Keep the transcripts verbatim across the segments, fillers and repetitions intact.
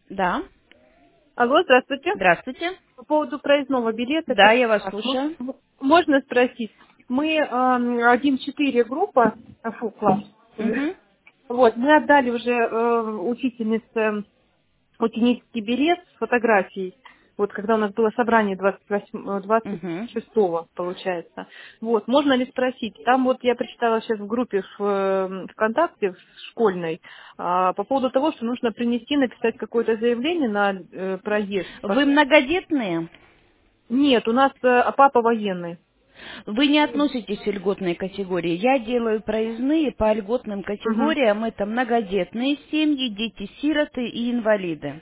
Да. Алло, здравствуйте. Здравствуйте. По поводу проездного билета, Да, первый я вас раз. слушаю. М- можно спросить? Мы эм, один четыре группа, э, фу, класс. Угу. Вот, мы отдали уже э, учительнице ученический билет с фотографией. Вот когда у нас было собрание двадцать восьмого, двадцать Угу. шестого, получается. Вот, можно ли спросить? Там вот я прочитала сейчас в группе в э, ВКонтакте, в школьной, а, по поводу того, что нужно принести, написать какое-то заявление на э, проезд. Вы многодетные? Нет, у нас э, а папа военный. Вы не относитесь к льготной категории. Я делаю проездные по льготным Мгм. категориям. Это многодетные семьи, дети-сироты и инвалиды.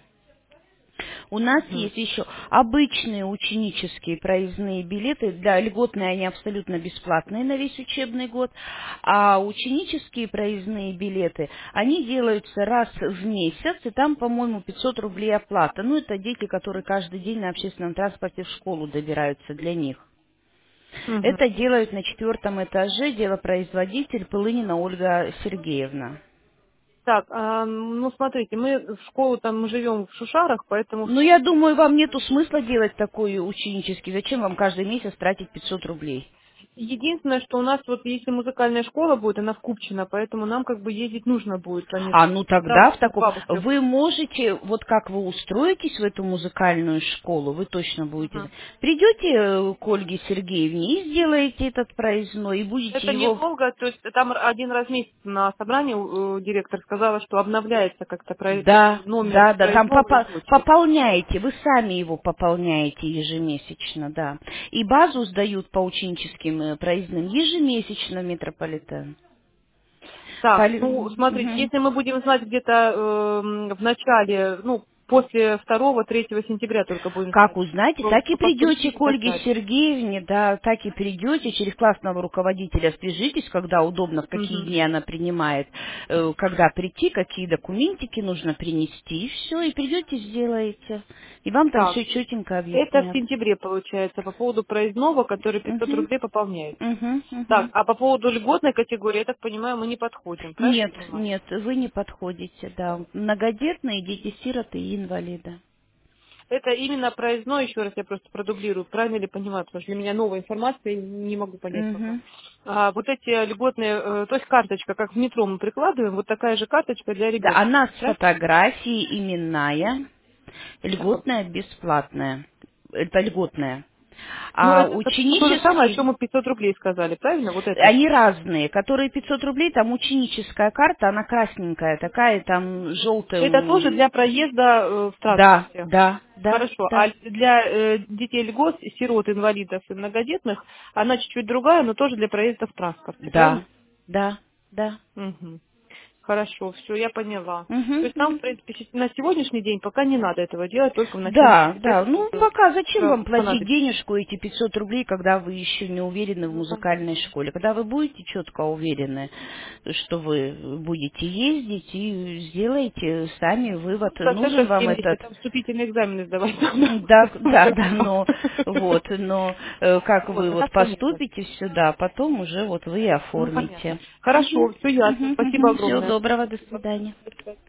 У нас Мгм. есть еще обычные ученические проездные билеты. Для льготные они абсолютно бесплатные на весь учебный год. А ученические проездные билеты, они делаются раз в месяц, и там, по-моему, пятьсот рублей оплата. Ну, это дети, которые каждый день на общественном транспорте в школу добираются для них. Мгм. Это делают на четвертом этаже делопроизводитель Полынина Ольга Сергеевна. Так, а, ну смотрите, мы в школу там мы живем в Шушарах, поэтому Ну, я думаю, вам нету смысла делать такой ученический. Зачем вам каждый месяц тратить пятьсот рублей? единственное, что у нас вот если музыкальная школа будет, она в Купчино, поэтому нам как бы ездить нужно будет по А, месту. ну Там тогда в таком... бабушки. Вы можете, вот как вы устроитесь в эту музыкальную школу, вы точно будете... Мгм. Придете э, к Ольге Сергеевне и сделаете этот проездной, и будете Это его... недолго, то есть там один раз в месяц на собрании э, директор сказала, что обновляется как-то про- Да, номер да, да, там проездного и попо- прочее. пополняете, вы сами его пополняете ежемесячно, да. И базу сдают по ученическим э, проездным ежемесячно в метрополитен. Так, Поли- ну, смотрите, Мгм. если мы будем знать где-то эм, в начале, ну, после второго-третьего сентября только будем Как знать, узнаете, то, так и то как придете прийти к и так Ольге далее. Сергеевне, да, так и придете, через классного руководителя свяжитесь, когда удобно, в какие Мгм. дни она принимает, э, когда прийти, какие документики нужно принести, и все, и придете, сделаете. И вам там Так, все четенько это в объяснят. сентябре получается, по поводу проездного, который пятьсот Угу, рублей пополняется. угу, Так, угу. а по поводу льготной категории, я так понимаю, мы не подходим, правильно Нет, я понимаю? нет, вы не подходите, да. Многодетные, дети-сироты и инвалиды. Это именно проездной, еще раз я просто продублирую, правильно ли понимаю, потому что для меня новая информация, я не могу понять пока. Угу. А, вот эти льготные, э, то есть карточка, как в метро мы прикладываем, вот такая же карточка для Да, ребенка, она с да? фотографией именная, Ага. льготная, бесплатная. Это льготная. Ну, А это то, то же самое, о чем ученический, мы пятьсот рублей сказали, правильно? Вот это. они разные. Которые пятьсот рублей, там ученическая карта, она красненькая, такая, там Это тоже желтая. для проезда э, в Да, транспорте. да, да, Хорошо. А да, для э, детей льгот, сирот, инвалидов и многодетных, она чуть-чуть другая, но тоже для проезда в транспорте, правильно? да, да, да. Мгм. Хорошо, все, я поняла. То Мгм, есть нам, в мгм. принципе, щас- на сегодняшний день пока не надо этого делать, только в начале Да, сентября, да. когда Ну, уже пока зачем э, вам платить понадобится. денежку, эти пятьсот рублей, когда вы еще не уверены в Ну, музыкальной понятно. школе? Когда вы будете четко уверены, что вы будете ездить и сделаете сами Ну, вывод, нужен процентов вам семьдесят, этот. там вступительные экзамены сдавать надо. Да, да, Уже да, пока. но вот, но э, как Вот, вы а вот так понятно. поступите сюда, потом уже вот вы и Ну, понятно. оформите. Хорошо, все ясно. Спасибо Всего огромное. доброго, до свидания. До свидания.